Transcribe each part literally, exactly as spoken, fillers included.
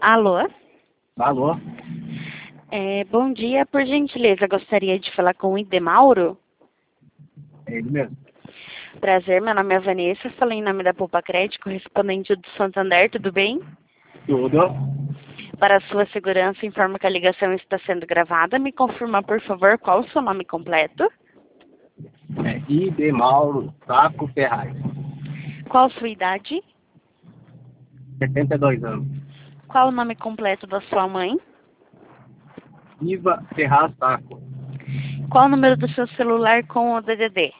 Alô? Alô? É, bom dia, por gentileza, gostaria de falar com o Idemauro? É ele mesmo. Prazer, meu nome é Vanessa, falei em nome da Poupa Crédito, correspondente do Santander, tudo bem? Tudo. Para a sua segurança, informo que a ligação está sendo gravada. Me confirma, por favor, qual o seu nome completo? É Idemauro Saco Ferraz. Qual a sua idade? setenta e dois anos. Qual o nome completo da sua mãe? Iva Ferraz Saco. Qual o número do seu celular com o D D D?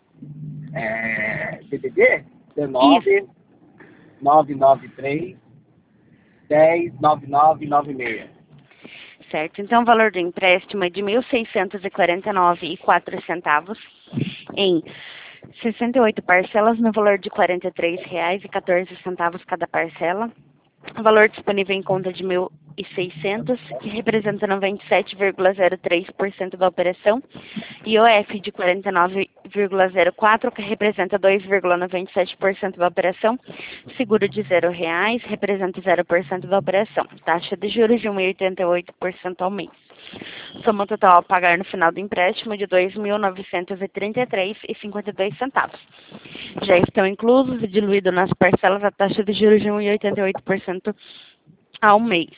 É D D D? dezenove, nove nove três, dez, nove nove nove seis. Certo, então o valor do empréstimo é de mil seiscentos e quarenta e nove reais e quatro centavos em sessenta e oito parcelas no valor de quarenta e três reais e quatorze centavos cada parcela. O valor disponível em conta de mil e seiscentos, que representa noventa e sete vírgula zero três por cento da operação, e o F de quarenta e nove vírgula zero quatro, que representa dois vírgula noventa e sete por cento da operação, seguro de zero reais, representa zero por cento da operação, taxa de juros de um vírgula oitenta e oito por cento ao mês. Soma total a pagar no final do empréstimo de dois mil novecentos e trinta e três reais e cinquenta e dois centavos. Já estão inclusos e diluídos nas parcelas a taxa de juros de um vírgula oitenta e oito por cento ao mês.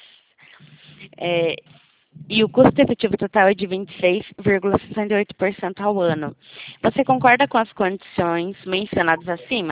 É, e o custo efetivo total é de vinte e seis vírgula sessenta e oito por cento ao ano. Você concorda com as condições mencionadas acima?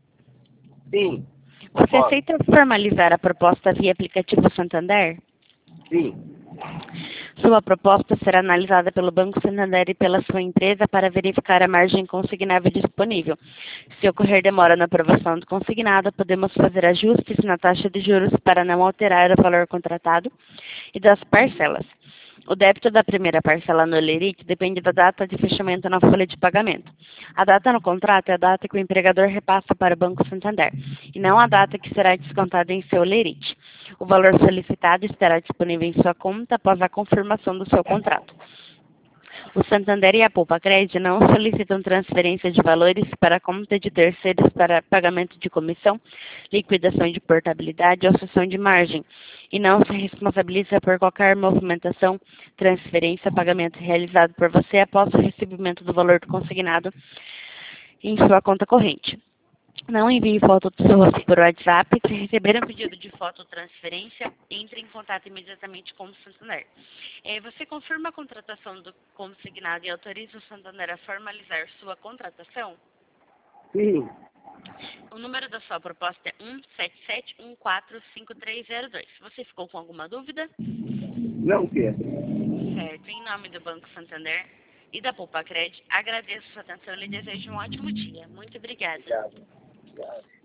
Sim. Você Concordo. aceita formalizar a proposta via aplicativo Santander? Sim. Sua proposta será analisada pelo Banco Santander e pela sua empresa para verificar a margem consignável disponível. Se ocorrer demora na aprovação do consignado, podemos fazer ajustes na taxa de juros para não alterar o valor contratado e das parcelas. O débito da primeira parcela no Lerite depende da data de fechamento na folha de pagamento. A data no contrato é a data que o empregador repassa para o Banco Santander, e não a data que será descontada em seu Lerite. O valor solicitado estará disponível em sua conta após a confirmação do seu contrato. O Santander e a Poupa Crédito não solicitam transferência de valores para a conta de terceiros para pagamento de comissão, liquidação de portabilidade ou cessão de margem, e não se responsabiliza por qualquer movimentação, transferência ou pagamento realizado por você após o recebimento do valor consignado em sua conta corrente. Não envie foto do seu rosto por WhatsApp. Se receber um pedido de foto ou transferência, entre em contato imediatamente com o Santander. É, você confirma a contratação do consignado e autoriza o Santander a formalizar sua contratação? Sim. O número da sua proposta é um sete sete um quatro cinco três zero dois. Você ficou com alguma dúvida? Não, Pedro. Certo. Em nome do Banco Santander e da Poupa Crédito, agradeço sua atenção e lhe desejo um ótimo dia. Muito obrigada. Obrigado. Obrigado.